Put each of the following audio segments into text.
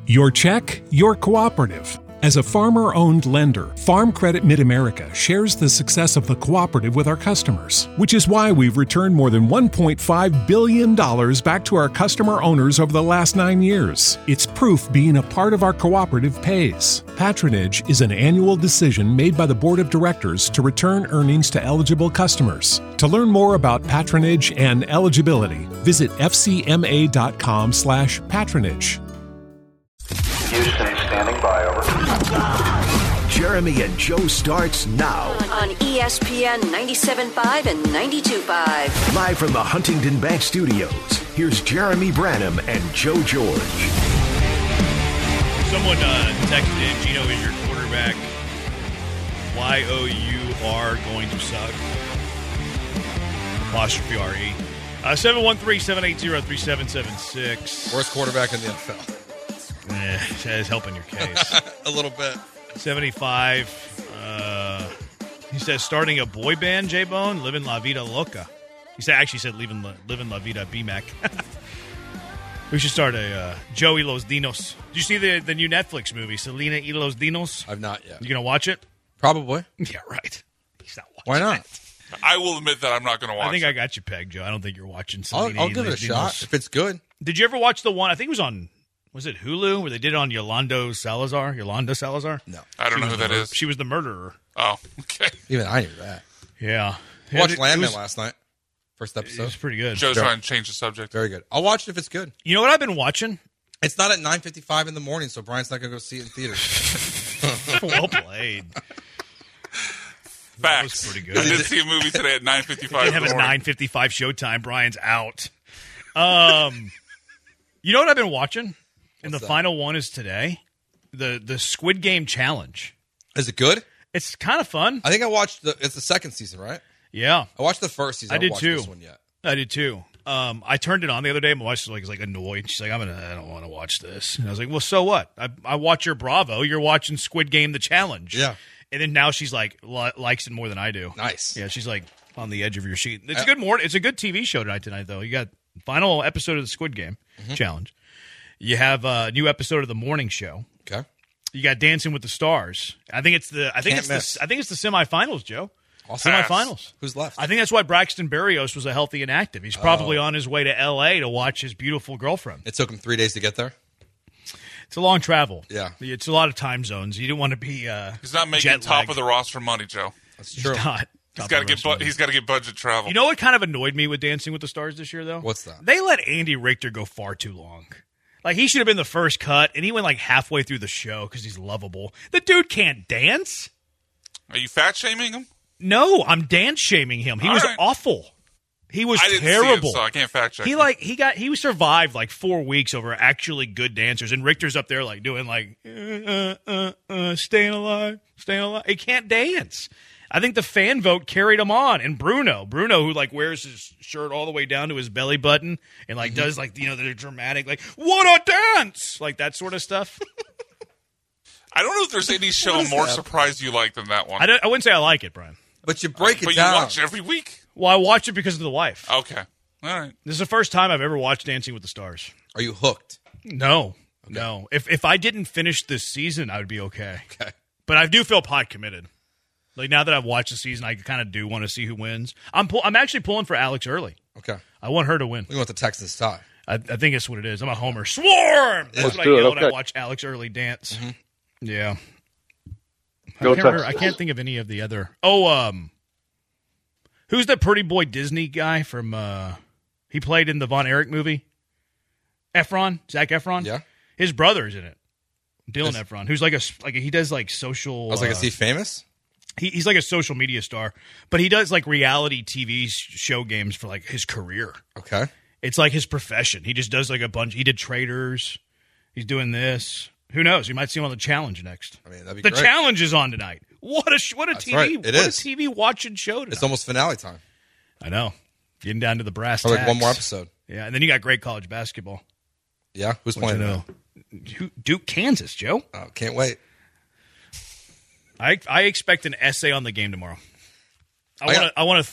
Your check, your cooperative. As a farmer-owned lender, Farm Credit Mid-America shares the success of the cooperative with our customers, which is why we've returned more than $1.5 billion back to our customer owners over the last 9 years. It's proof being a part of our cooperative pays. Patronage is an annual decision made by the Board of Directors to return earnings to eligible customers. To learn more about patronage and eligibility, visit fcma.com/patronage. Houston, standing by, over. Jeremy and Joe starts now. On ESPN 97.5 and 92.5. Live from the Huntington Bank Studios, here's Jeremy Branham and Joe George. Someone texted in, Gino is your quarterback. Y-O-U-R going to suck. Apostrophe R-E. 713-780-3776. Worst quarterback in the NFL. That is helping your case. A little bit. 75. He says, starting a boy band, J-Bone, living La Vida Loca. He actually said, living La Vida B-Mac. We should start a Joey Los Dinos. Did you see the new Netflix movie, Selena y Los Dinos? I've not yet. You going to watch it? Probably. Yeah, right. He's not watching Why not? it. I will admit that I'm not going to watch I think it. I got you pegged, Joe. I don't think you're watching Selena I'll y give it a Los shot Dinos. if it's good. Did you ever watch the one, I think it was on, was it Hulu, where they did it on Yolanda Salazar? No. I don't know who that is. She was the murderer. Oh, okay. Even I knew that. Yeah. I watched It Landman was- last night. First It episode. was pretty good. Joe's trying to change the subject. Very good. I'll watch it if it's good. You know what I've been watching? It's not at 9:55 in the morning, so Brian's not going to go see it in theaters. Well played. Facts. That was pretty good. I did see a movie today at 9:55 They in have the a morning. 9:55 showtime. Brian's out. You know what I've been watching? And What's the that? final one is today. The Squid Game Challenge. Is it good? It's kind of fun. I think I watched it's the second season, right? Yeah, I watched the first season. I did haven't watched too. This one yet. I did too. I turned it on the other day. My wife was like annoyed. She's like, I don't want to watch this. And I was like, well, so what? I watch your Bravo. You're watching Squid Game the Challenge. Yeah. And then now she's like likes it more than I do. Nice. Yeah, she's like on the edge of your seat. It's a good morning. It's a good TV show tonight though. You got final episode of the Squid Game Challenge. You have a new episode of the morning show. Okay. You got Dancing with the Stars. I think it's the semifinals, Joe. Awesome. Semifinals. Who's left? I think that's why Braxton Berrios was a healthy and active. He's probably on his way to L.A. to watch his beautiful girlfriend. It took him 3 days to get there. It's a long travel. Yeah. It's a lot of time zones. You don't want to be He's not making top jet-lagged. of the roster money, Joe. That's He's true. not. He's got to get budget travel. You know what kind of annoyed me with Dancing with the Stars this year, though? What's that? They let Andy Richter go far too long. Like, he should have been the first cut, and he went like halfway through the show because he's lovable. The dude can't dance. Are you fat shaming him? No, I'm dance shaming him. He All was right. awful. He was I didn't terrible. see it, so I can't fact check. him. He survived like 4 weeks over actually good dancers, and Richter's up there like doing like staying alive. He can't dance. I think the fan vote carried him on, and Bruno, who like wears his shirt all the way down to his belly button and like does like the dramatic like what a dance like that sort of stuff. I don't know if there's any show more surprised you like than that one. I wouldn't say I like it, Brian. But you break it but down. you watch it every week. Well, I watch it because of the wife. Okay. All right. This is the first time I've ever watched Dancing with the Stars. Are you hooked? No. If I didn't finish this season, I would be okay. Okay. But I do feel pot committed. Like now that I've watched the season, I kind of do want to see who wins. I'm actually pulling for Alex Early. Okay. I want her to win. We want the Texans tie. I think it's what it is. I'm a homer. Swarm! That's what I yell when I watch Alex Early dance. Yeah. I can't think of any of the other. Who's the pretty boy Disney guy from? He played in the Von Erich movie. Zac Efron. Yeah. His brother's in it. Dylan Efron, who's he does like social. I was like, is he famous? He's like a social media star, but he does like reality TV show games for like his career. Okay. It's like his profession. He just does like a bunch. He did Traders. He's doing this. Who knows? You might see him on the Challenge next. I mean, that'd be The great. Challenge is on tonight. What a TV! right. It is. A TV watching show tonight. It's almost finale time. I know. Getting down to the brass Or like tacks. one more episode. Yeah, and then you got great college basketball. Yeah. Who's What playing you now? know? Duke, Kansas, Joe. Oh, can't wait. I expect an essay on the game tomorrow. got- I want a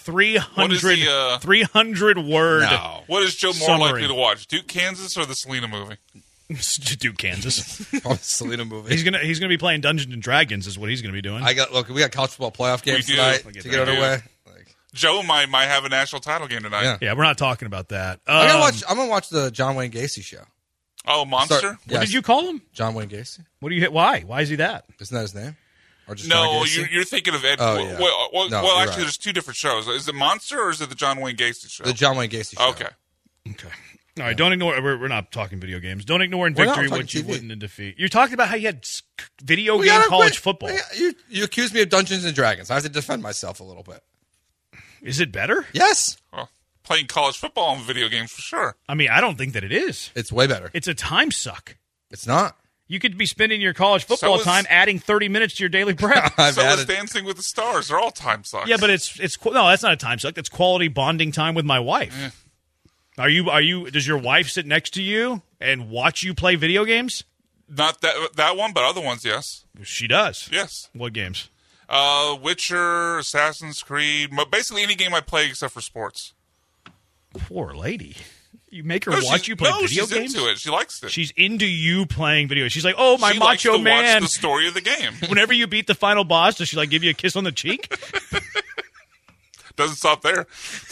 300 word. No. What is Joe more Summary. likely to watch, Duke, Kansas, or the Selena movie? Duke, Kansas. Probably Selena movie. He's gonna be playing Dungeons and Dragons is what he's gonna be doing. we got college football playoff games We do. tonight We to get get that. underway. Joe might have a national title game tonight. Yeah. Yeah, we're not talking about that. I'm gonna watch the John Wayne Gacy show. Oh, Monster? What did you call him? John Wayne Gacy? What do you hit? Why? Why is he that? Isn't that his name? Or just John No, Gacy? you're thinking of Ed. Oh, yeah. Well, No, well you're actually, right. there's two different shows. Is it Monster or is it the John Wayne Gacy show? The John Wayne Gacy show. Okay. Okay. All right. Don't ignore. We're not talking video games. Don't ignore in We're not victory talking what you TV. wouldn't in defeat. You're talking about how you had video We game gotta college quit. football. You accused me of Dungeons and Dragons. I have to defend myself a little bit. Is it better? Yes, Well, playing college football on video games for sure. I mean, I don't think that it is. it's way better. It's a time suck. It's not. You could be spending your college football is- time adding 30 minutes to your daily prep. I've So is added. Dancing with the Stars. They're all time sucks. Yeah, but it's no, that's not a time suck. That's quality bonding time with my wife. Are you? Does your wife sit next to you and watch you play video games? Not that one, but other ones, yes. She does. Yes. What games? Witcher, Assassin's Creed, basically any game I play except for sports. Poor lady. You make her No, watch you play video she's games. into it. She likes it. She's into you playing video. She's like, "Oh, my she likes macho to man." watch the story of the game. Whenever you beat the final boss, does she like give you a kiss on the cheek? Doesn't stop there.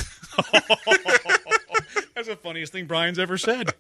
That's the funniest thing Brian's ever said.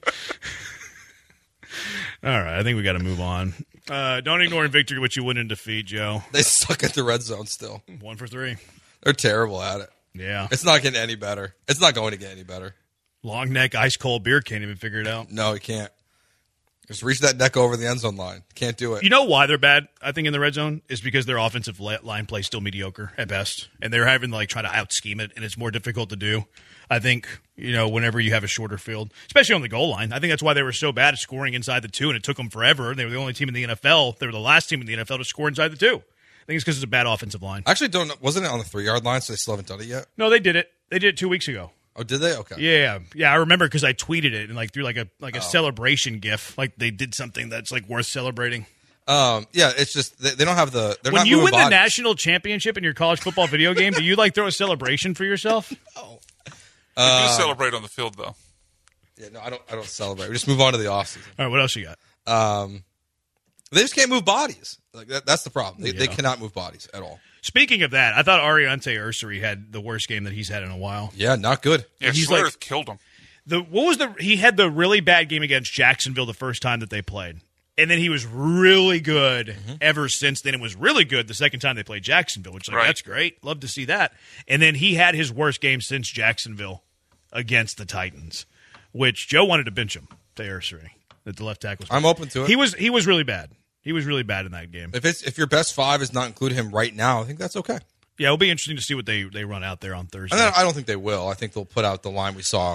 All right, I think we got to move on. Don't ignore in victory what you win in defeat, Joe. They suck at the red zone still. 1 for 3. They're terrible at it. Yeah. It's not getting any better. It's not going to get any better. Long neck, ice cold beer can't even figure it out. No, he can't. Just reach that neck over the end zone line. Can't do it. You know why they're bad, I think, in the red zone? Is because their offensive line play is still mediocre at best. And they're having to like try to out scheme it, and it's more difficult to do. I think, whenever you have a shorter field, especially on the goal line. I think that's why they were so bad at scoring inside the 2, and it took them forever. They were the only team in the NFL. They were the last team in the NFL to score inside the 2. I think it's because it's a bad offensive line. I actually don't know. Wasn't it on the 3-yard line, so they still haven't done it yet? No, they did it. They did it 2 weeks ago. Oh, did they? Okay. Yeah. I remember because I tweeted it and like threw like a celebration gif. Like they did something that's like worth celebrating. Yeah, it's just they don't have the. They're When not you moving win the bodies. national championship in your college football video game, do you like throw a celebration for yourself? They do celebrate on the field, though. Yeah, no, I don't celebrate. We just move on to the offseason. All right, what else you got? They just can't move bodies. Like that's the problem. They cannot move bodies at all. Speaking of that, I thought Ariante Ursary had the worst game that he's had in a while. Yeah, not good. Yeah, He's Schlereth like- killed him. He had the really bad game against Jacksonville the first time that they played. And then he was really good ever since then. It was really good the second time they played Jacksonville, which Right. that's great. Love to see that. And then he had his worst game since Jacksonville against the Titans, which Joe wanted to bench him to Ursary at the left tackle. I'm open to it. He was really bad. He was really bad in that game. If your best 5 is not including him right now, I think that's okay. Yeah, it'll be interesting to see what they run out there on Thursday. And I don't think they will. I think they'll put out the line we saw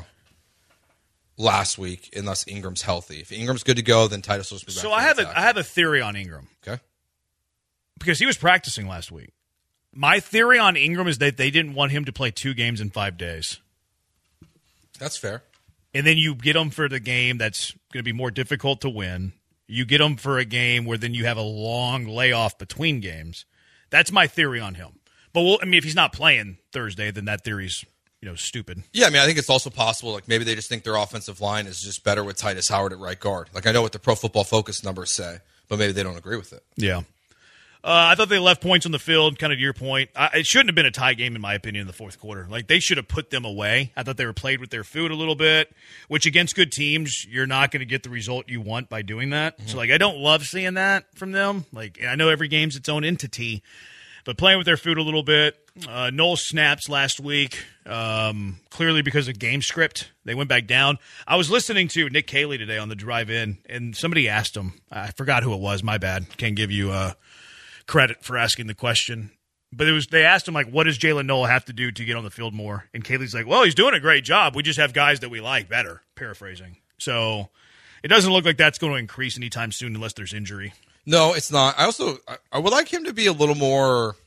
last week unless Ingram's healthy. If Ingram's good to go, then Titus will be back. So for I the have a theory on Ingram Okay. because he was practicing last week. My theory on Ingram is that they didn't want him to play 2 games in 5 days. That's fair. And then you get him for the game that's going to be more difficult to win. You get him for a game where then you have a long layoff between games. That's my theory on him. But if he's not playing Thursday, then that theory's stupid. Yeah, I mean, I think it's also possible, like, maybe they just think their offensive line is just better with Titus Howard at right guard. Like, I know what the Pro Football Focus numbers say, but maybe they don't agree with it. Yeah. I thought they left points on the field, kind of to your point. It shouldn't have been a tie game, in my opinion, in the fourth quarter. Like, they should have put them away. I thought they were played with their food a little bit, which against good teams, you're not going to get the result you want by doing that. So, like, I don't love seeing that from them. Like, I know every game's its own entity, but playing with their food a little bit. Noel snaps last week, clearly because of game script. They went back down. I was listening to Nick Caley today on the drive in, and somebody asked him. I forgot who it was. My bad. Can't give you credit for asking the question. But they asked him, like, what does Jalen Noel have to do to get on the field more? And Caley's like, well, he's doing a great job. We just have guys that we like better, paraphrasing. So it doesn't look like that's going to increase anytime soon unless there's injury. No, it's not. I would like him to be a little more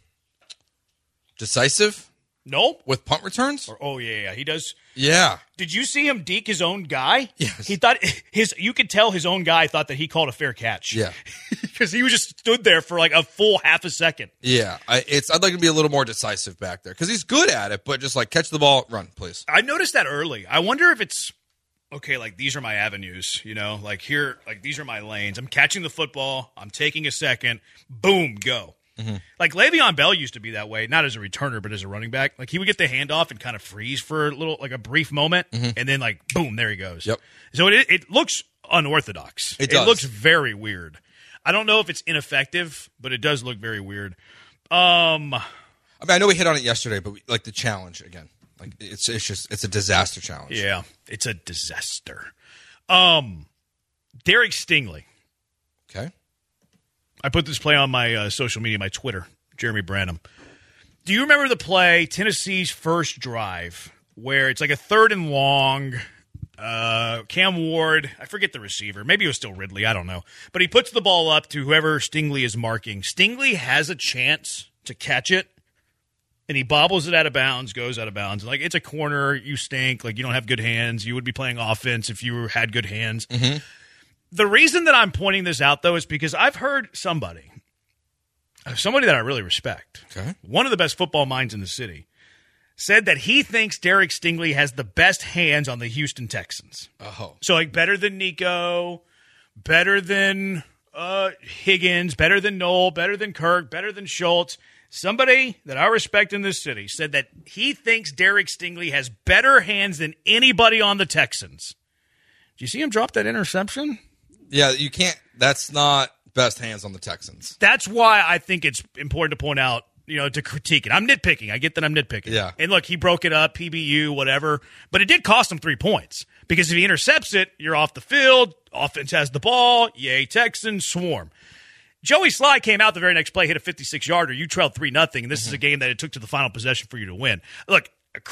decisive No? with punt returns. Oh, yeah, he does. Yeah. Did you see him deke his own guy? Yes. He thought you could tell his own guy thought that he called a fair catch. Yeah. Because he was just stood there for like a full half a second. Yeah. I'd like to be a little more decisive back there because he's good at it, but just like catch the ball, run, please. I noticed that early. I wonder if it's okay, like these are my avenues, like here, like these are my lanes. I'm catching the football. I'm taking a second. Boom, go. Mm-hmm. Like Le'Veon Bell used to be that way, not as a returner, but as a running back. Like he would get the handoff and kind of freeze for a brief moment, and then like boom, there he goes. Yep. So it looks unorthodox. It does. It looks very weird. I don't know if it's ineffective, but it does look very weird. I know we hit on it yesterday, but like the challenge again, like it's a disaster challenge. Yeah, it's a disaster. Derek Stingley. Okay. I put this play on my social media, my Twitter, Jeremy Branham. Do you remember the play, Tennessee's first drive, where it's like a 3rd and long? Cam Ward, I forget the receiver. Maybe it was still Ridley. I don't know. But he puts the ball up to whoever Stingley is marking. Stingley has a chance to catch it, and he bobbles it out of bounds, goes out of bounds. Like, it's a corner. You stink. Like, you don't have good hands. You would be playing offense if you had good hands. Mm-hmm. The reason that I'm pointing this out, though, is because I've heard somebody that I really respect, one of the best football minds in the city, said that he thinks Derek Stingley has the best hands on the Houston Texans. Oh. So, like, better than Nico, better than Higgins, better than Noel, better than Kirk, better than Schultz. Somebody that I respect in this city said that he thinks Derek Stingley has better hands than anybody on the Texans. Do you see him drop that interception? Yeah, you can't. That's not best hands on the Texans. That's why I think it's important to point out, to critique it. I'm nitpicking. I get that I'm nitpicking. Yeah. And look, he broke it up, PBU, whatever. But it did cost him 3 points. Because if he intercepts it, you're off the field. Offense has the ball. Yay, Texans, swarm. Joey Sly came out the very next play, hit a 56-yarder. You trailed 3-0, and this is a game that it took to the final possession for you to win. Look,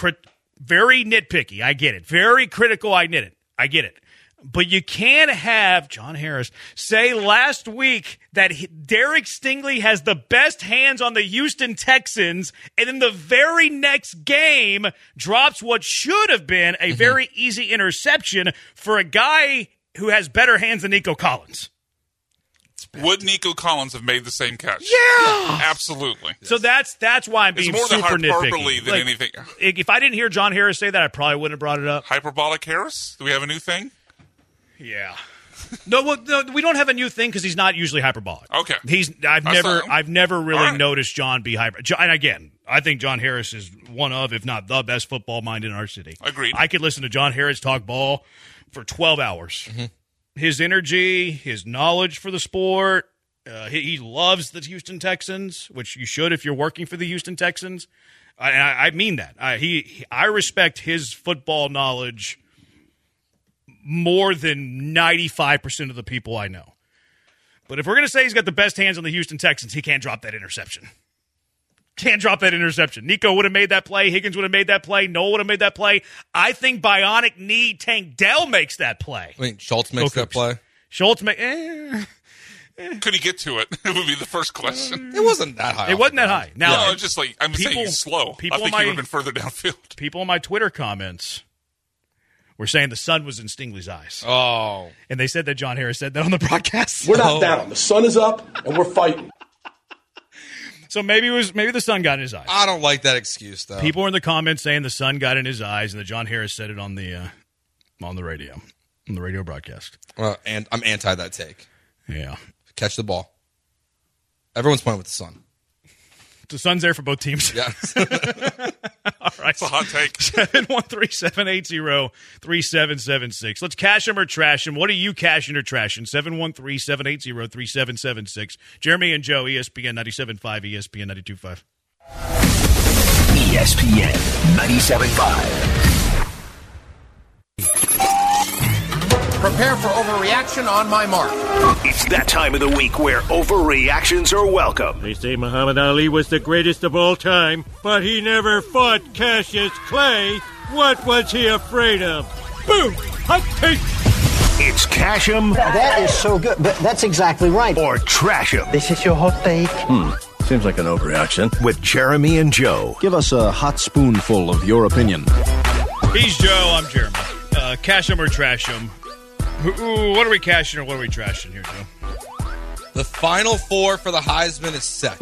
very nitpicky. I get it. Very critical. I get it. But you can't have John Harris say last week that Derek Stingley has the best hands on the Houston Texans, and in the very next game drops what should have been a very easy interception for a guy who has better hands than Nico Collins. Would Nico Collins have made the same catch? Yeah, absolutely. So that's why I'm being more super hyperbole nitpicky. Than anything. If I didn't hear John Harris say that, I probably wouldn't have brought it up. Hyperbolic Harris? Do we have a new thing? Yeah. No, we don't have a new thing because he's not usually hyperbolic. Okay. I've never really noticed John be hyper. And again, I think John Harris is one of, if not the best football mind in our city. Agreed. I could listen to John Harris talk ball for 12 hours. Mm-hmm. His energy, his knowledge for the sport. He loves the Houston Texans, which you should if you're working for the Houston Texans. I mean that. I respect his football knowledge more than 95% of the people I know. But if we're going to say he's got the best hands on the Houston Texans, he can't drop that interception. Nico would have made that play. Higgins would have made that play. Noel would have made that play. I think Bionic Knee Tank Dell makes that play. I mean, Schultz makes that play. Could he get to it? It would be the first question. It wasn't that high. It wasn't that high. Now, no, just like I'm saying he's slow. I think he would have been further downfield. People in my Twitter comments were saying the sun was in Stingley's eyes. Oh. And they said that John Harris said that on the broadcast. We're not down. The sun is up, and we're fighting. So maybe the sun got in his eyes. I don't like that excuse, though. People were in the comments saying the sun got in his eyes, and that John Harris said it on the radio, on the radio broadcast. And I'm anti that take. Yeah. Catch the ball. Everyone's playing with the sun. The sun's there for both teams. Yeah. All right. It's a hot take. 713-780-3776. Let's cash him or trash him. What are you cashing or trashing? 713-780-3776. Jeremy and Joe, ESPN 97.5, ESPN 92.5. ESPN 97.5. Prepare for overreaction on my mark. It's that time of the week where overreactions are welcome. They say Muhammad Ali was the greatest of all time, but he never fought Cassius Clay. What was he afraid of? Boom! Hot take! It's Cash 'em. That is so good, but that's exactly right. Or Trash 'em. This is your hot take. Seems like an overreaction. With Jeremy and Joe. Give us a hot spoonful of your opinion. He's Joe, I'm Jeremy. Cash him or trash him. What are we cashing or what are we trashing here, Joe? The final four for the Heisman is set.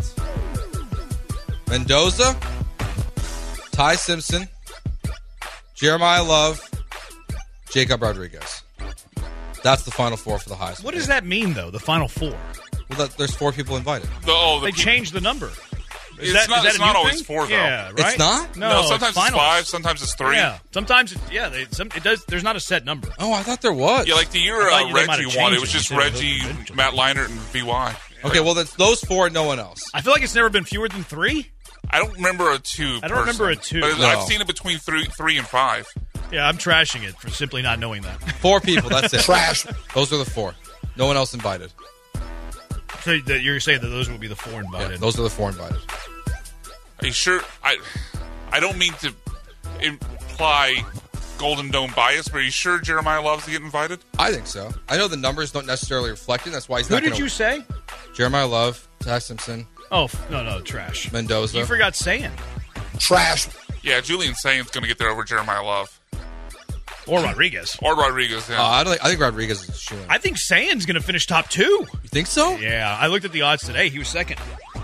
Mendoza, Ty Simpson, Jeremiah Love, Jacob Rodriguez. That's the final four for the highest. What does that mean, though, the final four? Well, there's 4 people invited. They changed the number. It's not always 4, though. Yeah, right? It's not? No, sometimes it's 5, sometimes it's 3. Yeah, sometimes it does. There's not a set number. Oh, I thought there was. Yeah, like the year Reggie won, it was just Reggie, Matt Leinart, and VY. Okay, well, that's those 4 and no one else. I feel like it's never been fewer than 3. I don't remember a 2. I don't remember a 2. But I've seen it between 3 and 5. Yeah, I'm trashing it for simply not knowing that. 4 people, that's it. Trash. Those are the 4. No one else invited. So you're saying that those would be the 4 invited? Yeah, those are the 4 invited. Are you sure? I don't mean to imply Golden Dome bias, but are you sure Jeremiah Love's to get invited? I think so. I know the numbers don't necessarily reflect it. That's why he's Who not. Who did you say? Jeremiah Love, Ty Simpson. Oh, no, trash. Mendoza. You forgot Sayan. Trash. Yeah, Julian Sayan's going to get there over Jeremiah Love. Or Rodriguez. Yeah. I think Rodriguez is a shoe. I think Sayan's going to finish top 2. You think so? Yeah, I looked at the odds today. He was second.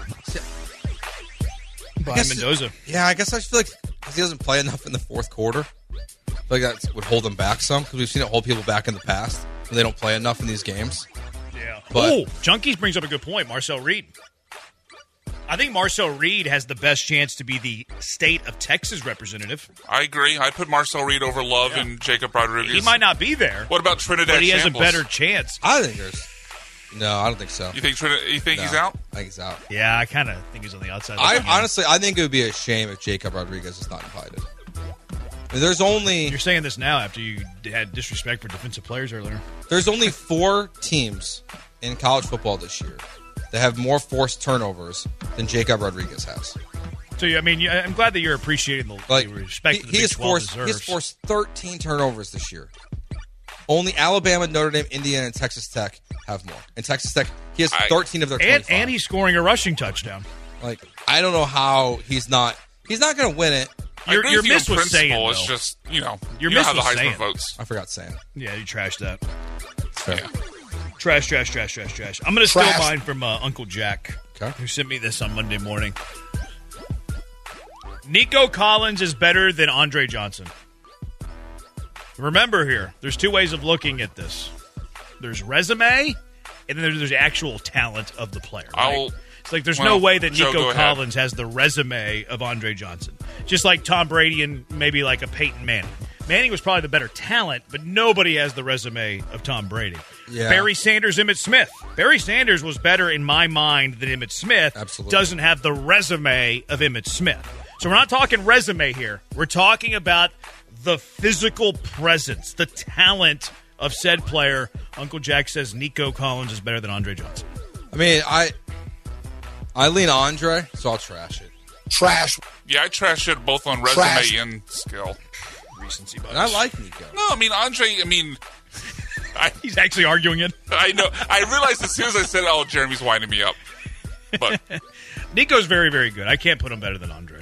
Brian Mendoza. Yeah, I guess I feel like because he doesn't play enough in the fourth quarter, I feel like that would hold him back some because we've seen it hold people back in the past when they don't play enough in these games. Yeah. But, Junkies brings up a good point. Marcel Reed. I think Marcel Reed has the best chance to be the state of Texas representative. I agree. I put Marcel Reed over Love and Jacob Rodriguez. He might not be there. What about Trinidad But he has Shambles? a better chance. I think there's... No, I don't think so. You think he's out? I think he's out. Yeah, I kind of think he's on the outside. Honestly, I think it would be a shame if Jacob Rodriguez is not invited. I mean, there's only... You're saying this now after you had disrespect for defensive players earlier. There's only 4 teams in college football this year that have more forced turnovers than Jacob Rodriguez has. So, I mean, I'm glad that you're appreciating the respect that the Big 12 deserves. He has forced 13 turnovers this year. Only Alabama, Notre Dame, Indiana, and Texas Tech have more. And Texas Tech, he has 13 of their 25. And he's scoring a rushing touchdown. Like, I don't know how he's not going to win it. Your miss was saying, it's just, your miss how the Heisman saying. votes. I forgot saying. Yeah, you trashed that. Fair. Yeah. Trash. I'm going to steal mine from Uncle Jack, who sent me this on Monday morning. Nico Collins is better than Andre Johnson. Remember here, there's 2 ways of looking at this. There's resume, and then there's actual talent of the player. Right? It's like there's no way that Nico Collins has the resume of Andre Johnson. Just like Tom Brady and maybe like a Peyton Manning. Manning was probably the better talent, but nobody has the resume of Tom Brady. Yeah. Barry Sanders, Emmitt Smith. Barry Sanders was better in my mind than Emmitt Smith. Absolutely. Doesn't have the resume of Emmitt Smith. So we're not talking resume here. We're talking about the physical presence, the talent of said player. Uncle Jack says Nico Collins is better than Andre Johnson. I mean, I lean Andre, so I'll trash it. Trash. Yeah, I trash it both on resume and skill. Recency bias. And I like Nico. No, I mean, Andre, he's actually arguing it. I know. I realized as soon as I said, "Oh, Jeremy's winding me up." But Nico's very, very good. I can't put him better than Andre.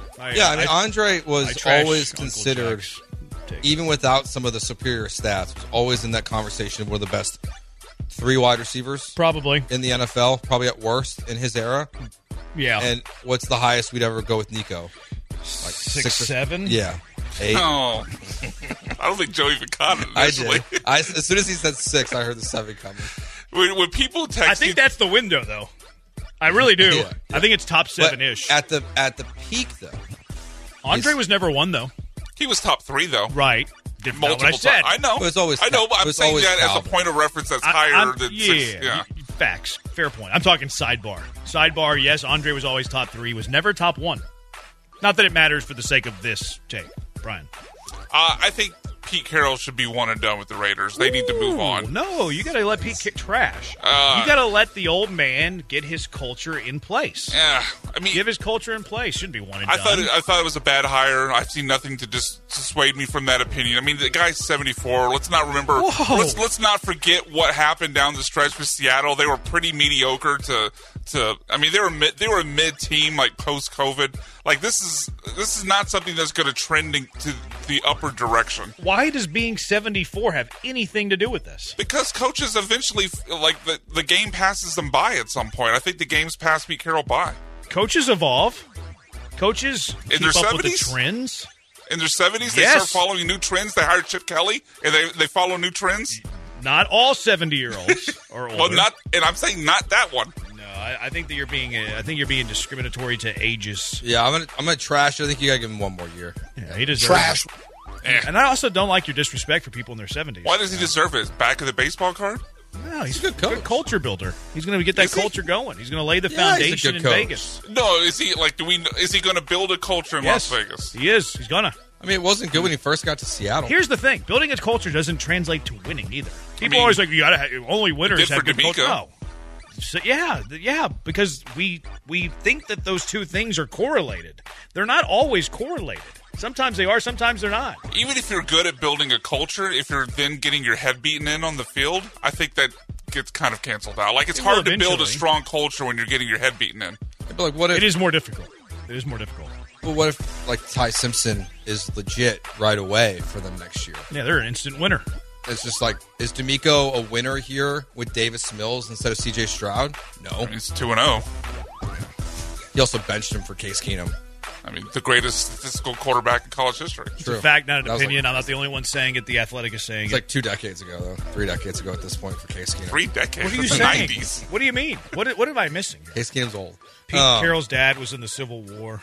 Andre was always considered, even without some of the superior stats, was always in that conversation of one of the best 3 wide receivers, probably in the NFL, probably at worst in his era. Yeah. And what's the highest we'd ever go with Nico? Like 6, 7. Yeah. 8. Oh, I don't think Joe even caught it initially. I did. As soon as he said 6, I heard the 7 coming. When people text, I think that's the window, though. I really do. Yeah. I think it's top 7-ish. At the peak, though, Andre was never 1, though. He was top 3, though. Right. Multiple I said. I know. It was always. I know, but I'm saying that Calvin. as a point of reference that's higher than 6. Yeah. Facts. Fair point. I'm talking sidebar. Sidebar. Yes, Andre was always top 3. Was never top 1. Not that it matters for the sake of this tape, Brian. I think Pete Carroll should be one and done with the Raiders. They need to move on. No, you got to let Pete trash. You got to let the old man get his culture in place. Yeah, I mean, give his culture in place. Shouldn't be one and done. I thought it was a bad hire. I've seen nothing to dissuade me from that opinion. I mean, the guy's 74. Let's not remember. Let's not forget what happened down the stretch with Seattle. They were pretty mediocre to. I mean, they were a mid team like post COVID. Like this is not something that's going to trend to the upper direction. Why does being 74 have anything to do with this? Because coaches eventually, like the game passes them by at some point. I think the game's passed Pete Carroll by. Coaches evolve. Coaches in keep their up 70s? with the trends. In their 70s, they start following new trends. They hire Chip Kelly, and they follow new trends. Not all 70-year-olds or older. Well, and I'm saying not that one. No, I think that you're being discriminatory to ages. Yeah, I'm gonna trash. I think you gotta give him one more year. Yeah, he deserves Trash. it. And I also don't like your disrespect for people in their 70s. Why does he deserve it? Back of the baseball card? No, he's a good culture builder. He's going to get that culture going. He's going to lay the foundation in Vegas. No, is he is he going to build a culture in Las Vegas? He is. He's going to. I mean, it wasn't good when he first got to Seattle. Here's the thing: building a culture doesn't translate to winning either. People are always like, "You got to only winners have good culture." No. So, yeah, because we think that those two things are correlated. They're not always correlated. Sometimes they are, sometimes they're not. Even if you're good at building a culture, if you're then getting your head beaten in on the field, I think that gets kind of canceled out. Like, it's hard to build a strong culture when you're getting your head beaten in. But like, what if, it is more difficult. Well, what if, like, Ty Simpson is legit right away for them next year? Yeah, they're an instant winner. It's just like, is D'Amico a winner here with Davis Mills instead of C.J. Stroud? No. He's 2-0. He also benched him for Case Keenum. I mean, the greatest statistical quarterback in college history. It's a fact, not an opinion. I'm not the only one saying it. The Athletic is saying it. It's like 2 decades ago, though. 3 decades ago at this point for Case Keenum. 3 decades? What are you saying? 90s. What do you mean? What am I missing? Case Keenum's old. Pete Carroll's dad was in the Civil War.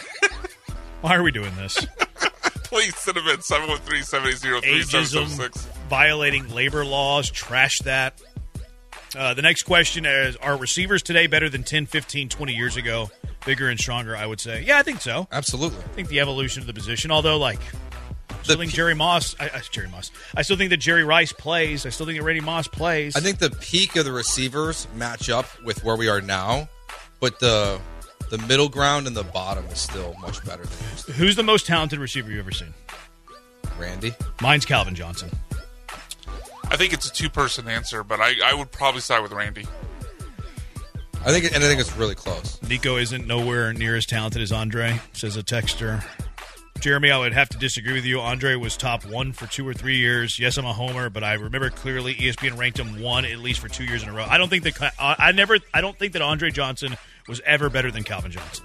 Why are we doing this? Please send them in 713-703-776. Violating labor laws. Trash that. The next question is, are receivers today better than 10, 15, 20 years ago? Bigger and stronger, I would say. Yeah, I think so. Absolutely. I think the evolution of the position, although, like, I still think Jerry Moss. I still think that Jerry Rice plays. I still think that Randy Moss plays. I think the peak of the receivers match up with where we are now, but the middle ground and the bottom is still much better than used to. Who's the most talented receiver you've ever seen? Randy. Mine's Calvin Johnson. I think it's a 2-person answer, but I would probably side with Randy. I think it's really close. Nico isn't nowhere near as talented as Andre, says a texter. Jeremy, I would have to disagree with you. Andre was top 1 for 2 or 3 years. Yes, I'm a homer, but I remember clearly ESPN ranked him 1 at least for 2 years in a row. I don't think that Andre Johnson was ever better than Calvin Johnson.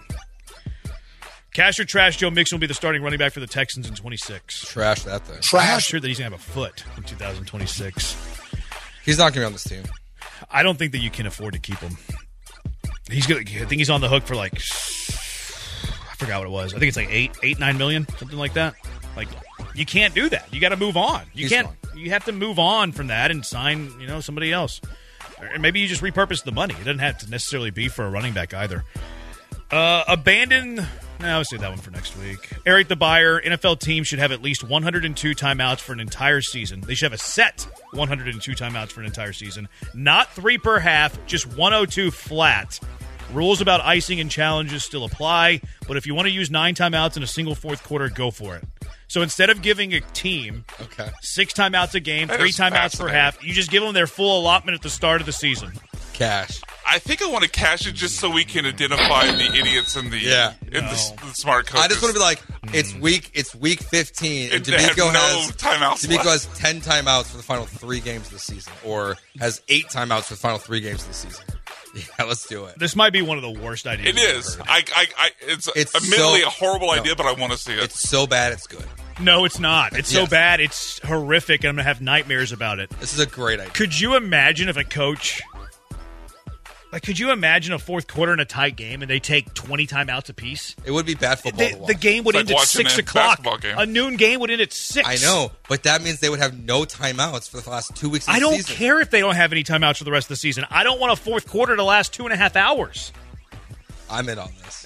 Cash or trash, Joe Mixon will be the starting running back for the Texans in 26. Trash that thing. I'm not sure that he's going to have a foot in 2026. He's not going to be on this team. I don't think that you can afford to keep him. I think he's on the hook for like, I forgot what it was. I think it's like 9 million, something like that. Like, you can't do that. You got to move on. You have to move on from that and sign, somebody else. Or maybe you just repurpose the money. It doesn't have to necessarily be for a running back either. I'll save that one for next week. Eric the Buyer, NFL teams should have at least 102 timeouts for an entire season. They should have a set 102 timeouts for an entire season. Not 3 per half, just 102 flat. Rules about icing and challenges still apply, but if you want to use 9 timeouts in a single fourth quarter, go for it. So instead of giving a team 6 timeouts a game, 3 timeouts per half, you just give them their full allotment at the start of the season. Cash. I think I want to cash it just so we can identify the idiots and the smart coaches. I just want to be like, it's week 15, and D'Amico has 10 timeouts for the final 3 games of the season, or has 8 timeouts for the final 3 games of the season. Yeah, let's do it. This might be one of the worst ideas. It is. It's admittedly a horrible idea, but I want to see it. It's so bad, it's good. No, it's not. It's so bad, it's horrific, and I'm going to have nightmares about it. This is a great idea. Could you imagine if a coach... could you imagine a fourth quarter in a tight game and they take 20 timeouts apiece? It would be bad football to watch. The game would end at 6 o'clock. A noon game would end at 6. I know, but that means they would have no timeouts for the last 2 weeks of the season. I don't care if they don't have any timeouts for the rest of the season. I don't want a fourth quarter to last 2.5 hours. I'm in on this.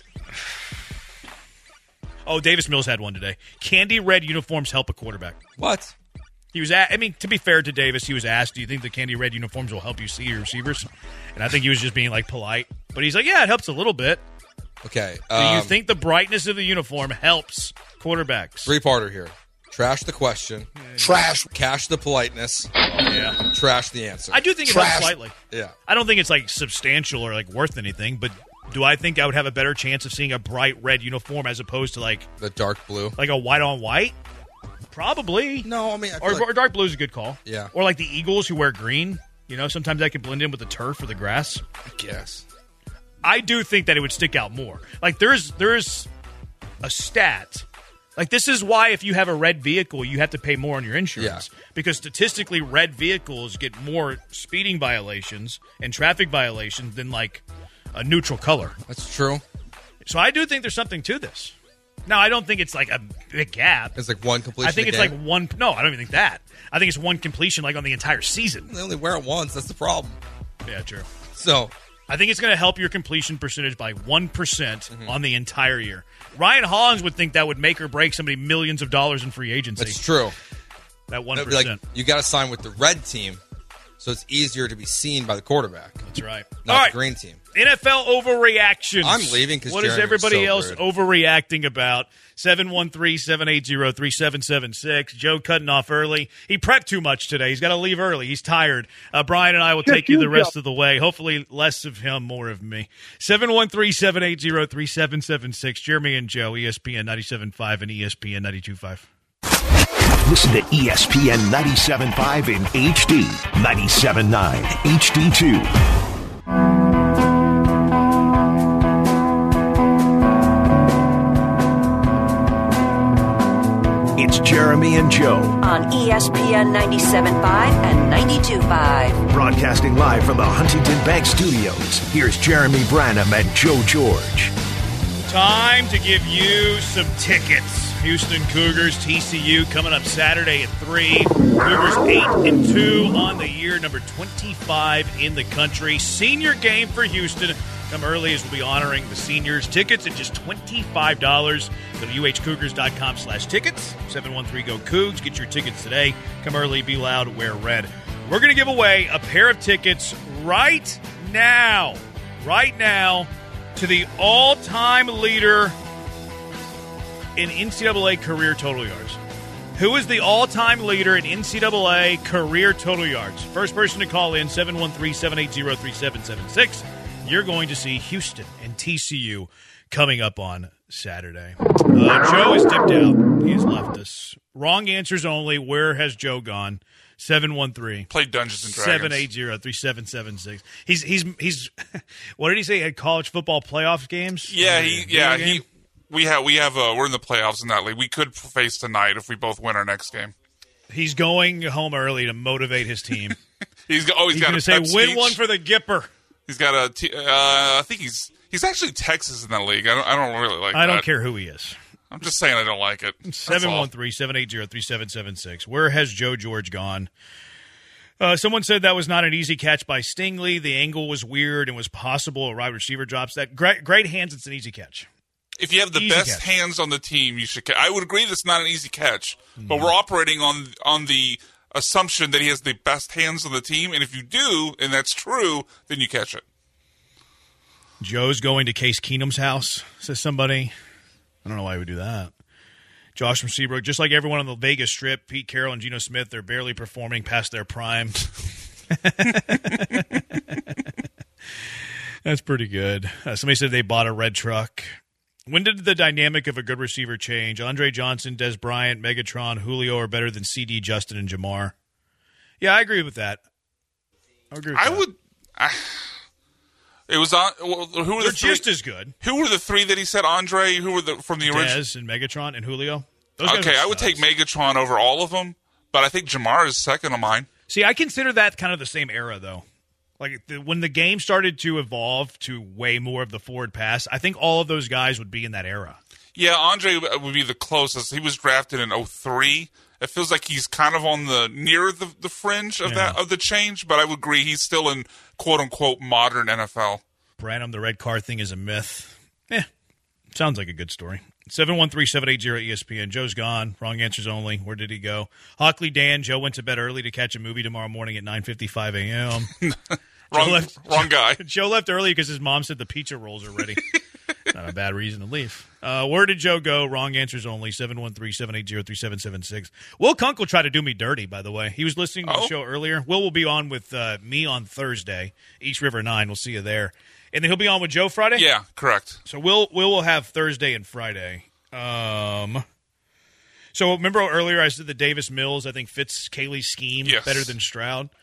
Oh, Davis Mills had one today. Candy red uniforms help a quarterback. What? He was to be fair to Davis, he was asked, do you think the candy red uniforms will help you see your receivers? And I think he was just being, polite. But he's like, yeah, it helps a little bit. Okay. Do you think the brightness of the uniform helps quarterbacks? 3-parter here. Trash the question. Trash. Cash the politeness. Yeah. Trash the answer. I do think it helps slightly. Yeah. I don't think it's, substantial or, worth anything, but do I think I would have a better chance of seeing a bright red uniform as opposed to, the dark blue? Like a white-on-white? Probably. No, I mean... Or dark blue is a good call. Yeah. Or the Eagles who wear green. Sometimes that can blend in with the turf or the grass. I guess. I do think that it would stick out more. There's a stat Like, this is why if you have a red vehicle, you have to pay more on your insurance. Yeah. Because statistically, red vehicles get more speeding violations and traffic violations than, like, a neutral color. That's true. So I do think there's something to this. Now, I don't think it's, like, a big gap. It's like one completion I think it's game? like one. No, I don't even think that. I think it's one completion, like, on the entire season. They only wear it once. That's the problem. Yeah, true. So I think it's going to help your completion percentage by 1% on the entire year. Ryan Hollins would think that would make or break somebody millions of dollars in free agency. That's true. That 1%. Like, you got to sign with the red team, so it's easier to be seen by the quarterback. That's right. Not the green team. NFL overreactions. I'm leaving because what is everybody else overreacting about? 713-780-3776. Joe cutting off early. He prepped too much today. He's got to leave early. He's tired. Brian and I will take you the rest of the way. Hopefully less of him, more of me. 713-780-3776. Jeremy and Joe, ESPN 97.5 and ESPN 92.5. Listen to ESPN 97.5 in HD, 97.9 HD2. It's Jeremy and Joe on ESPN 97.5 and 92.5. Broadcasting live from the Huntington Bank Studios. Here's Jeremy Branham and Joe George. Time to give you some tickets. Houston Cougars, TCU, coming up Saturday at 3. Cougars 8-2 on the year, number 25 in the country. Senior game for Houston. Come early as we'll be honoring the seniors. Tickets at just $25. Go to uhcougars.com/tickets. 713-GO-COUGS. Get your tickets today. Come early, be loud, wear red. We're going to give away a pair of tickets right now to the all-time leader in NCAA career total yards. Who is the all-time leader in NCAA career total yards? First person to call in, 713-780-3776. You're going to see Houston and TCU coming up on Saturday. Joe has dipped out. He has left us. Wrong answers only. Where has Joe gone? 713. Played Dungeons and Dragons. 780-3776. He's what did he say? He had college football playoff games? Yeah, we're in the playoffs in that league. We could face tonight if we both win our next game. He's going home early to motivate his team. he's got to say, win one for the Gipper. He's got I think he's actually Texas in that league. I don't really like that. I don't care who he is. I'm just saying I don't like it. 713-780-3776. Where has Joe George gone? Someone said that was not an easy catch by Stingley. The angle was weird and was possible. A wide receiver drops that. Great hands, it's an easy catch. If you have the best hands on the team, you should catch. I would agree that's not an easy catch, but we're operating on the assumption that he has the best hands on the team, and if you do, and that's true, then you catch it. Joe's going to Case Keenum's house, says somebody. I don't know why he would do that. Josh from Seabrook, just like everyone on the Vegas Strip, Pete Carroll and Geno Smith, they're barely performing past their prime. That's pretty good. Somebody said they bought a red truck. When did the dynamic of a good receiver change? Andre Johnson, Des Bryant, Megatron, Julio are better than CD, Justin, and Jamar. Yeah, I agree with that. It was on. Who were They're just as good. Who were the three that he said? Andre. Who were from the original? Des and Megatron and Julio. Okay, I would take Megatron over all of them, but I think Jamar is second on mine. See, I consider that kind of the same era, though. Like, when the game started to evolve to way more of the forward pass, I think all of those guys would be in that era. Yeah, Andre would be the closest. He was drafted in 2003. It feels like he's kind of on near the fringe of of the change, but I would agree he's still in quote-unquote modern NFL. Branham, the red car thing is a myth. Sounds like a good story. 713-780-ESPN. Joe's gone. Wrong answers only. Where did he go? Hockley Dan, Joe went to bed early to catch a movie tomorrow morning at 9:55 a.m. Wrong guy. Joe left early because his mom said the pizza rolls are ready. Not a bad reason to leave. Where did Joe go? Wrong answers only. 713-780-3776. Will Kunkel tried to do me dirty, by the way. He was listening to the show earlier. Will be on with me on Thursday, East River 9. We'll see you there. And then he'll be on with Joe Friday? Yeah, correct. So we'll have Thursday and Friday. So remember earlier I said that Davis Mills, I think, fits Kaylee's scheme better than Stroud?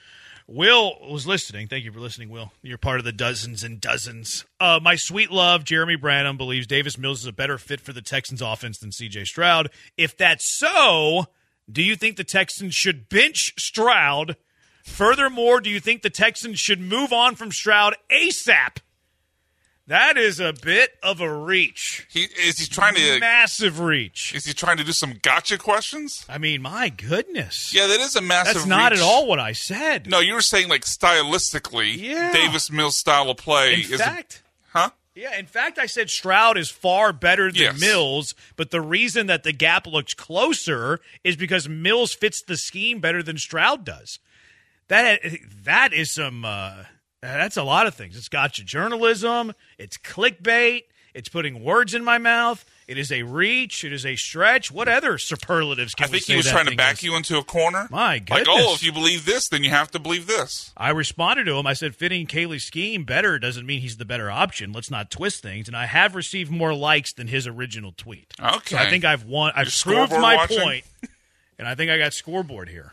Will was listening. Thank you for listening, Will. You're part of the dozens and dozens. My sweet love, Jeremy Branham, believes Davis Mills is a better fit for the Texans offense than C.J. Stroud. If that's so, do you think the Texans should bench Stroud? Furthermore, do you think the Texans should move on from Stroud ASAP? That is a bit of a reach. Is he trying to massive reach? Is he trying to do some gotcha questions? I mean, my goodness. Yeah, that is a massive. That's not reach. at all what I said. No, you were saying like stylistically, Davis Mills' style of play in fact. Huh? Yeah, in fact, I said Stroud is far better than Mills, but the reason that the gap looks closer is because Mills fits the scheme better than Stroud does. That is some. That's a lot of things. It's gotcha journalism. It's clickbait. It's putting words in my mouth. It is a reach. It is a stretch. What other superlatives can we say? I think he was trying to back you into a corner. My goodness. Like, if you believe this, then you have to believe this. I responded to him. I said, fitting Caley's scheme better doesn't mean he's the better option. Let's not twist things. And I have received more likes than his original tweet. Okay. So I think I've won. I've proved my point, and I think I got scoreboard here.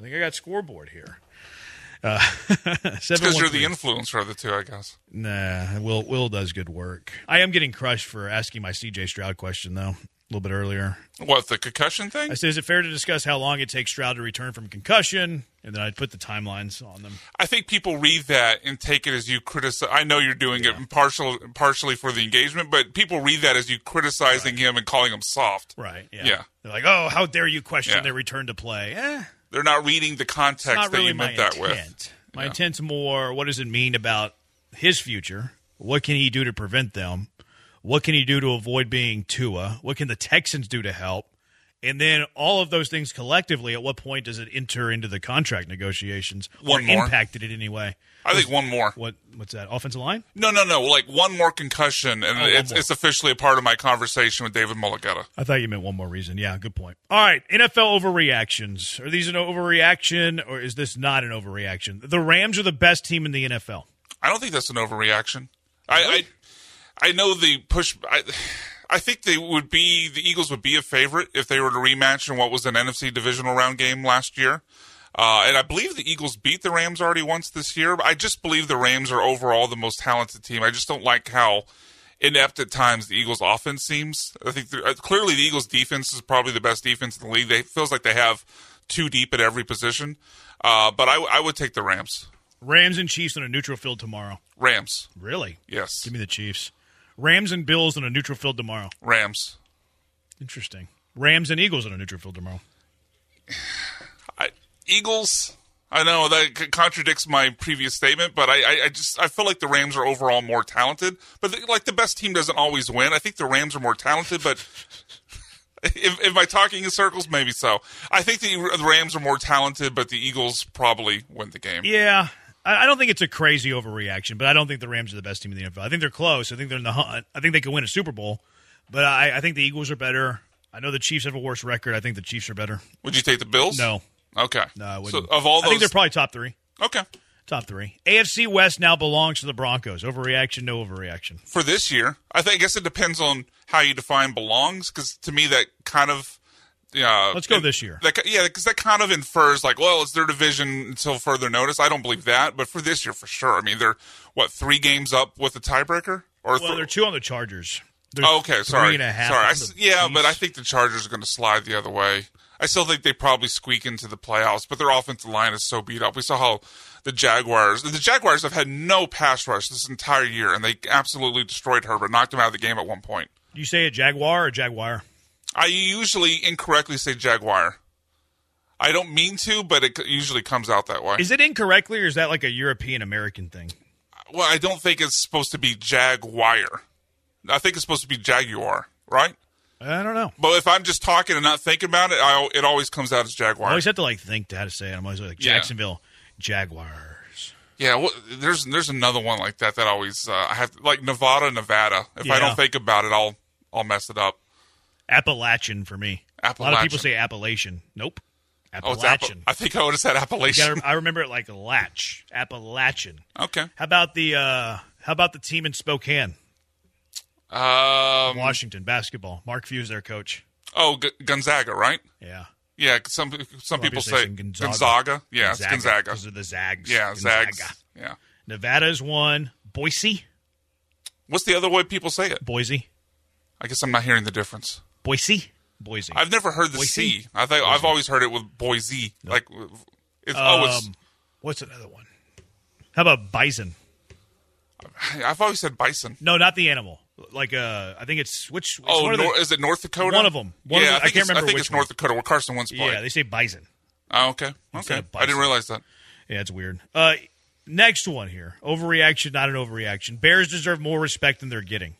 It's because you're the influencer of the two, I guess. Nah, Will does good work. I am getting crushed for asking my C.J. Stroud question, though, a little bit earlier. What, the concussion thing? I said, is it fair to discuss how long it takes Stroud to return from concussion? And then I'd put the timelines on them. I think people read that and take it as you criticize. I know you're doing it partially for the engagement, but people read that as you criticizing him and calling him soft. Right, yeah. They're like, oh, how dare you question their return to play? They're not reading the context that you meant that with. My intent's more, what does it mean about his future? What can he do to prevent them? What can he do to avoid being Tua? What can the Texans do to help? And then all of those things collectively, at what point does it enter into the contract negotiations? One more. Impacted it anyway? I think one more. What's that? Offensive line? No. Like one more concussion, and it's officially a part of my conversation with David Mulligetta. I thought you meant one more reason. Yeah, good point. All right, NFL overreactions. Are these an overreaction, or is this not an overreaction? The Rams are the best team in the NFL. I don't think that's an overreaction. Really? I know the push. I think the Eagles would be a favorite if they were to rematch in what was an NFC divisional round game last year. And I believe the Eagles beat the Rams already once this year. I just believe the Rams are overall the most talented team. I just don't like how inept at times the Eagles' offense seems. I think clearly the Eagles' defense is probably the best defense in the league. It feels like they have too deep at every position. But I would take the Rams. Rams and Chiefs on a neutral field tomorrow. Rams. Really? Yes. Give me the Chiefs. Rams and Bills on a neutral field tomorrow. Rams. Interesting. Rams and Eagles on a neutral field tomorrow. Eagles, I know that contradicts my previous statement, but I feel like the Rams are overall more talented. But the best team doesn't always win. I think the Rams are more talented, but if my talking in circles, maybe so. I think the Rams are more talented, but the Eagles probably win the game. Yeah. I don't think it's a crazy overreaction, but I don't think the Rams are the best team in the NFL. I think they're close. I think they're in the hunt. I think they can win a Super Bowl, but I think the Eagles are better. I know the Chiefs have a worse record. I think the Chiefs are better. Would you take the Bills? No. Okay. No, I wouldn't. So of all those, I think they're probably top three. Okay. Top three. AFC West now belongs to the Broncos. Overreaction, no overreaction. For this year, I guess it depends on how you define belongs, because to me that kind of... Let's go this year. Because that kind of infers it's their division until further notice. I don't believe that, but for this year, for sure. I mean, they're, 3 games up with the tiebreaker? They're 2 on the Chargers. Okay, sorry. 3.5. Sorry. But I think the Chargers are going to slide the other way. I still think they probably squeak into the playoffs, but their offensive line is so beat up. We saw how the Jaguars have had no pass rush this entire year, and they absolutely destroyed Herbert, knocked him out of the game at one point. You say a Jaguar or Jaguar? I usually incorrectly say Jaguar. I don't mean to, but it usually comes out that way. Is it incorrectly, or is that like a European-American thing? Well, I don't think it's supposed to be Jaguar. I think it's supposed to be Jaguar, right? I don't know. But if I'm just talking and not thinking about it, it always comes out as Jaguar. I always have to think how to say it. I'm always like Jacksonville Jaguars. Yeah, well, there's another one like that always I have Nevada. If I don't think about it, I'll mess it up. Appalachian for me. A lot of people say Appalachian. Nope. Appalachian. I think I would have said Appalachian. I remember it like latch. Appalachian. Okay. How about the team in Spokane? Washington basketball. Mark Few's their coach. Oh, Gonzaga, right? Yeah. Yeah, some people say Gonzaga. Yeah, it's Gonzaga. Those are the Zags. Yeah, Gonzaga. Zags. Yeah. Nevada's one. Boise. What's the other way people say it? Boise. I guess I'm not hearing the difference. Boise. I've never heard the Boise? C. I've always heard it with Boise. Nope. Like it's what's another one? How about bison? I've always said bison. No, not the animal. Like I think it's which. Is it North Dakota? One of them. I can't remember. I think it's North Dakota where Carson Wentz played. Yeah, they say bison. Oh, okay. I didn't realize that. Yeah, it's weird. Next one here. Overreaction, not an overreaction. Bears deserve more respect than they're getting.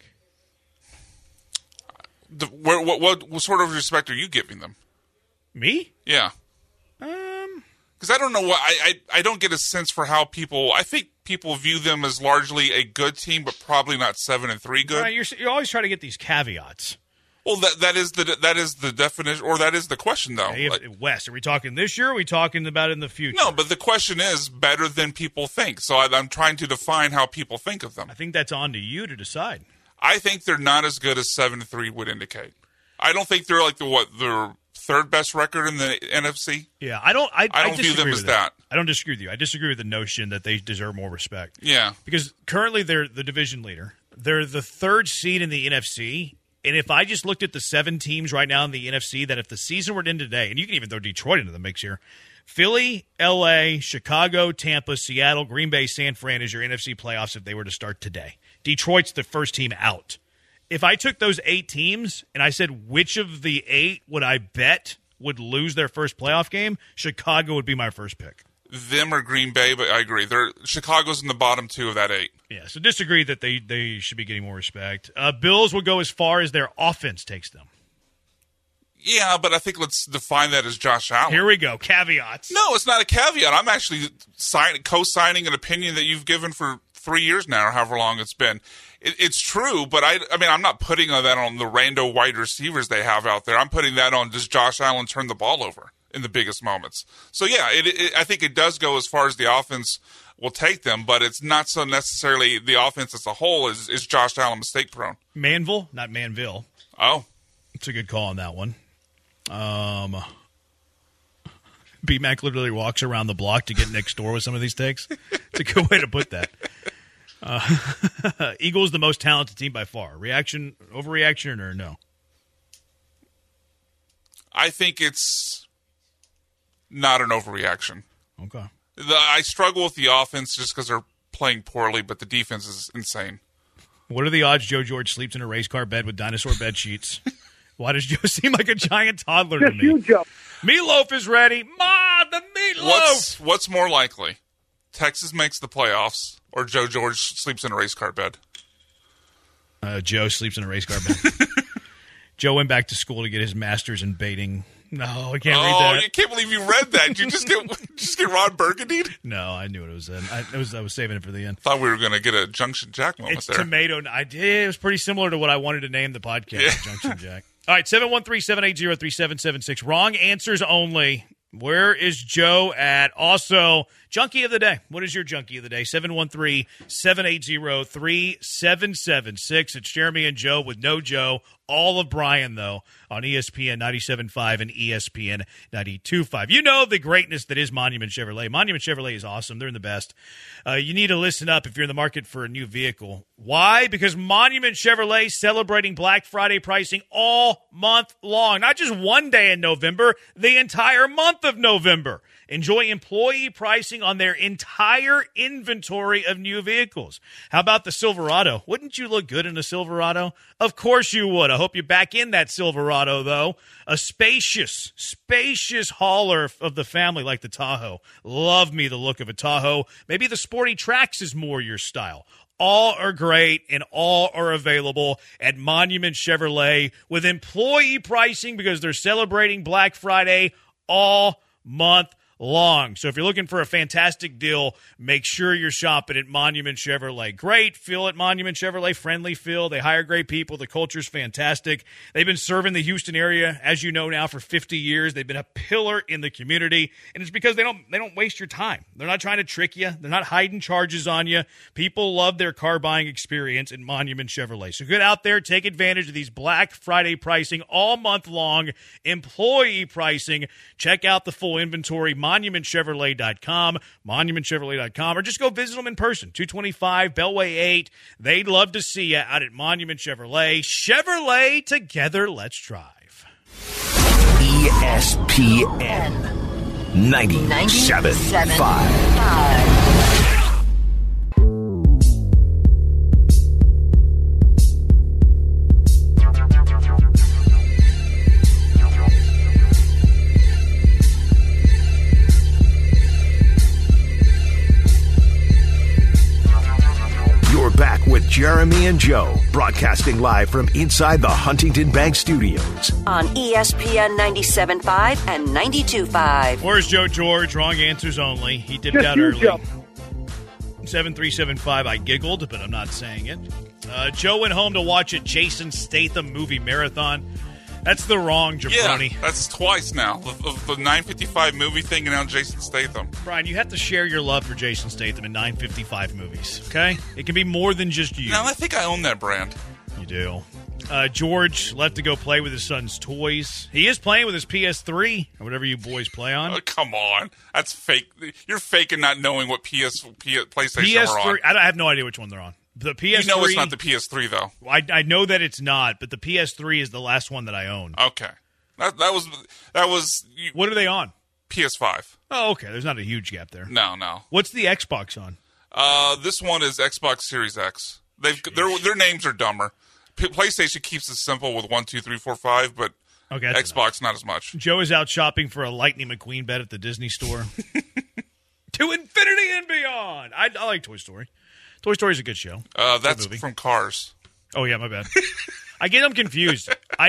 What sort of respect are you giving them? Me? Yeah. Because I don't know what I don't get a sense for how people. I think people view them as largely a good team, but probably not 7-3 good. Right, you're always trying to get these caveats. Well, that is the definition, or that is the question, though. Wes, are we talking this year? Or are we talking about in the future? No, but the question is better than people think. So I'm trying to define how people think of them. I think that's on to you to decide. I think they're not as good as 7-3 would indicate. I don't think they're like their third best record in the NFC. Yeah, I don't view them as that. I don't disagree with you. I disagree with the notion that they deserve more respect. Yeah, because currently they're the division leader. They're the third seed in the NFC. And if I just looked at the 7 teams right now in the NFC, that if the season were to end today, and you can even throw Detroit into the mix here, Philly, L.A., Chicago, Tampa, Seattle, Green Bay, San Fran is your NFC playoffs if they were to start today. Detroit's the first team out. If I took those 8 teams and I said which of the 8 would I bet would lose their first playoff game, Chicago would be my first pick. Them or Green Bay, but I agree. Chicago's in the bottom 2 of that 8. Yeah, so disagree that they should be getting more respect. Bills will go as far as their offense takes them. Yeah, but I think let's define that as Josh Allen. Here we go. Caveats. No, it's not a caveat. I'm actually co-signing an opinion that you've given for 3 years now, or however long it's been. It's true, but I mean, I'm not putting that on the rando wide receivers they have out there. I'm putting that on does Josh Allen turn the ball over in the biggest moments. So, yeah, I think it does go as far as the offense will take them, but it's not so necessarily the offense as a whole is Josh Allen mistake-prone. Manville, not Manville. Oh. It's a good call on that one. B-Mac literally walks around the block to get next door with some of these takes. It's a good way to put that. Eagles the most talented team by far. Overreaction or no? I think it's not an overreaction. Okay. I struggle with the offense just because they're playing poorly, but the defense is insane. What are the odds Joe George sleeps in a race car bed with dinosaur bed sheets? Why does Joe seem like a giant toddler to me? You, Joe. Meatloaf is ready. Ma, the meatloaf! What's more likely? Texas makes the playoffs or Joe George sleeps in a race car bed? Joe sleeps in a race car bed. Joe went back to school to get his master's in baiting. No, I can't read that. Oh, you can't believe you read that. Did you just get Ron Burgundy? No, I knew what it was in. I was saving it for the end. Thought we were going to get a Junction Jack moment there. Tomato. I did. It was pretty similar to what I wanted to name the podcast, yeah. Junction Jack. All right, 713-780-3776. Wrong answers only. Where is Joe at? Also, Junkie of the Day. What is your Junkie of the Day? 713-780-3776. It's Jeremy and Joe with no Joe. All of Brian, though, on ESPN 97.5 and ESPN 92.5. You know the greatness that is Monument Chevrolet. Monument Chevrolet is awesome. They're the best. You need to listen up if you're in the market for a new vehicle. Why? Because Monument Chevrolet is celebrating Black Friday pricing all month long. Not just one day in November, the entire month of November. Enjoy employee pricing on their entire inventory of new vehicles. How about the Silverado? Wouldn't you look good in a Silverado? Of course you would. I hope you're back in that Silverado, though. A spacious hauler of the family like the Tahoe. Love me the look of a Tahoe. Maybe the Sporty Trax is more your style. All are great and all are available at Monument Chevrolet with employee pricing because they're celebrating Black Friday all month long. So if you're looking for a fantastic deal, make sure you're shopping at Monument Chevrolet. Great feel at Monument Chevrolet, friendly feel. They hire great people. The culture's fantastic. They've been serving the Houston area, as you know now, for 50 years. They've been a pillar in the community, and it's because they don't waste your time. They're not trying to trick you. They're not hiding charges on you. People love their car buying experience at Monument Chevrolet. So get out there, take advantage of these Black Friday pricing all month long, employee pricing. Check out the full inventory, monumentchevrolet.com, monumentchevrolet.com, or just go visit them in person, 225 Bellway 8. They'd love to see you out at Monument Chevrolet. Chevrolet, together, let's drive. ESPN 97.5. Back with Jeremy and Joe, broadcasting live from inside the Huntington Bank Studios. On ESPN 97.5 and 92.5. Where's Joe George? Wrong answers only. He dipped out early. 7375. I giggled, but I'm not saying it. Joe went home to watch a Jason Statham movie marathon. That's the wrong jabroni. Yeah, that's twice now. The 9:55 movie thing and now Jason Statham. Brian, you have to share your love for Jason Statham in 9:55 movies, okay? It can be more than just you. No, I think I own that brand. You do. George left to go play with his son's toys. He is playing with his PS3 or whatever you boys play on. Oh, come on. That's fake. You're faking not knowing what PlayStation PS3, are on. I have no idea which one they're on. The PS3, you know it's not the PS3, though. I know that it's not, but the PS3 is the last one that I own. Okay. That was. What are they on? PS5. Oh, okay. There's not a huge gap there. No. What's the Xbox on? This one is Xbox Series X. Their names are dumber. PlayStation keeps it simple with 1, 2, 3, 4, 5, but okay, Xbox not as much. Joe is out shopping for a Lightning McQueen bet at the Disney store. To infinity and beyond. I like Toy Story. Toy Story's a good show. That's from Cars. Oh yeah, my bad. I get them confused.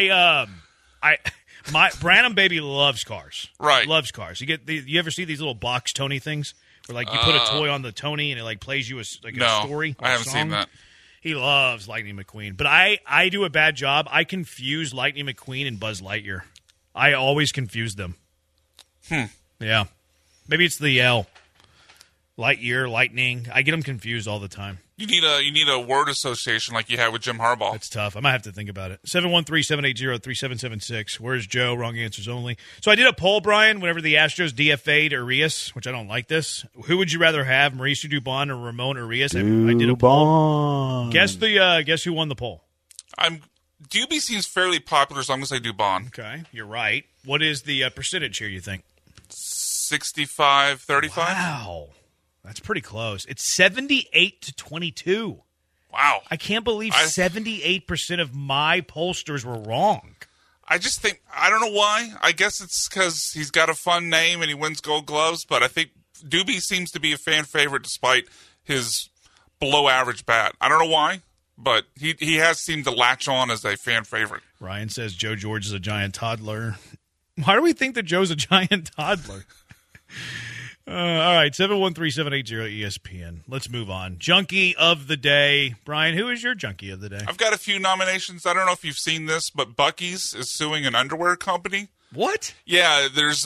Branham baby loves Cars. Right, loves Cars. You ever see these little box Tony things where like you put a toy on the Tony and it like plays you a story? I haven't seen that. He loves Lightning McQueen, but I do a bad job. I confuse Lightning McQueen and Buzz Lightyear. I always confuse them. Yeah, maybe it's the L. Lightyear, Lightning. I get them confused all the time. You need a word association like you had with Jim Harbaugh. It's tough. I might have to think about it. 713-780-3776. Where's Joe? Wrong answers only. So I did a poll, Brian, whenever the Astros DFA'd Urias, which I don't like this. Who would you rather have, Mauricio Dubon or Ramon Urias? I did a poll. Guess who won the poll? Doobie seems fairly popular, so I'm going to say Dubon. Okay, you're right. What is the percentage here, you think? 65-35. Wow. That's pretty close. It's 78-22. Wow. I can't believe 78% of my pollsters were wrong. I just think, I don't know why. I guess it's because he's got a fun name and he wins Gold Gloves, but I think Doobie seems to be a fan favorite despite his below-average bat. I don't know why, but he has seemed to latch on as a fan favorite. Ryan says Joe George is a giant toddler. Why do we think that Joe's a giant toddler? All right, 713-780-ESPN. Let's move on. Junkie of the day. Brian, who is your junkie of the day? I've got a few nominations. I don't know if you've seen this, but Buc-ee's is suing an underwear company. What? Yeah, there's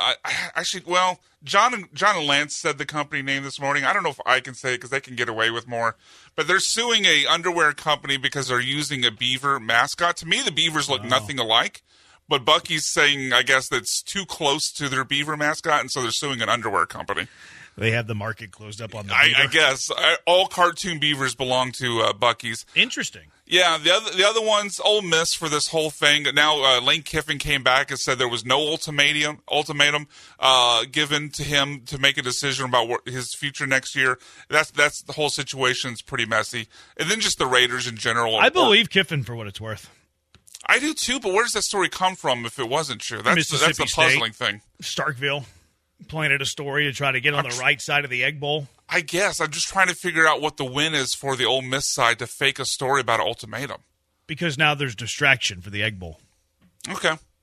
John and Lance said the company name this morning. I don't know if I can say it because they can get away with more. But they're suing a underwear company because they're using a beaver mascot. To me, the beavers look nothing alike. But Buc-ee's saying, I guess, that's too close to their beaver mascot, and so they're suing an underwear company. They have the market closed up on the beaver? I guess. All cartoon beavers belong to Buc-ee's. Interesting. Yeah, the other one's Ole Miss for this whole thing. Now, Lane Kiffin came back and said there was no ultimatum given to him to make a decision about his future next year. That's the whole situation's pretty messy. And then just the Raiders in general. I believe Kiffin for what it's worth. I do too, but where does that story come from if it wasn't true? That's the puzzling thing. Starkville planted a story to try to get on the right side of the Egg Bowl. I guess. I'm just trying to figure out what the win is for the Ole Miss side to fake a story about an ultimatum. Because now there's distraction for the Egg Bowl. Okay.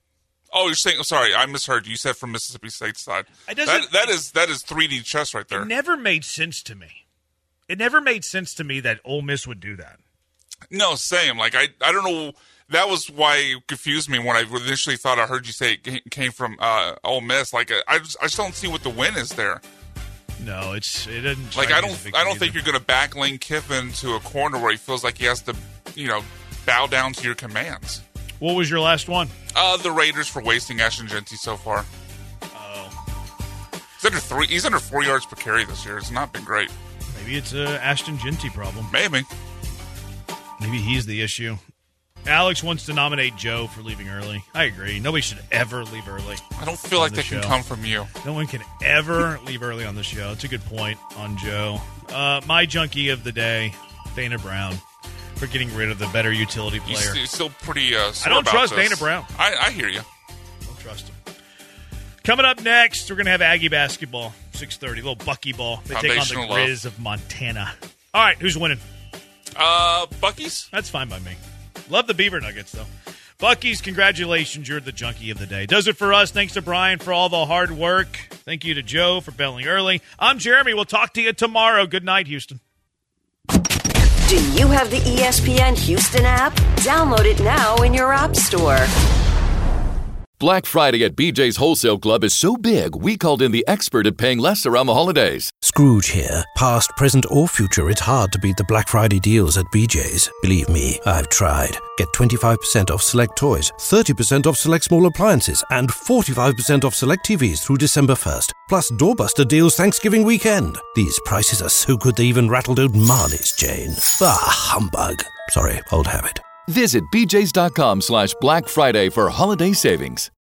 Oh, you're saying? Sorry, I misheard you. You said from Mississippi State's side. That is 3D chess right there. It never made sense to me. It never made sense to me that Ole Miss would do that. No, same. Like I don't know. That was why it confused me when I initially thought I heard you say it came from Ole Miss. Like I just don't see what the win is there. No, it doesn't. Like I don't think you're going to back Lane Kiffin to a corner where he feels like he has to, bow down to your commands. What was your last one? The Raiders for wasting Ashton Jeanty so far. Oh, he's under 4 yards per carry this year. It's not been great. Maybe it's a Ashton Jeanty problem. Maybe he's the issue. Alex wants to nominate Joe for leaving early. I agree. Nobody should ever leave early. I don't feel like that can come from you. No one can ever leave early on the show. It's a good point on Joe. My junkie of the day, Dana Brown, for getting rid of the better utility player. You're still pretty sore I don't about trust this. Dana Brown. I hear you. Don't trust him. Coming up next, we're going to have Aggie basketball, 6:30, little Bucky ball. They take on the Grizz of Montana. All right, who's winning? Bucky's. That's fine by me. Love the Beaver Nuggets, though. Bucky's, congratulations. You're the junkie of the day. Does it for us. Thanks to Brian for all the hard work. Thank you to Joe for bailing early. I'm Jeremy. We'll talk to you tomorrow. Good night, Houston. Do you have the ESPN Houston app? Download it now in your app store. Black Friday at BJ's Wholesale Club is so big, we called in the expert at paying less around the holidays. Scrooge here. Past, present, or future, it's hard to beat the Black Friday deals at BJ's. Believe me, I've tried. Get 25% off select toys, 30% off select small appliances, and 45% off select TVs through December 1st. Plus doorbuster deals Thanksgiving weekend. These prices are so good they even rattled old Marley's chain. Bah, humbug. Sorry, old habit. Visit bjs.com/Black Friday for holiday savings.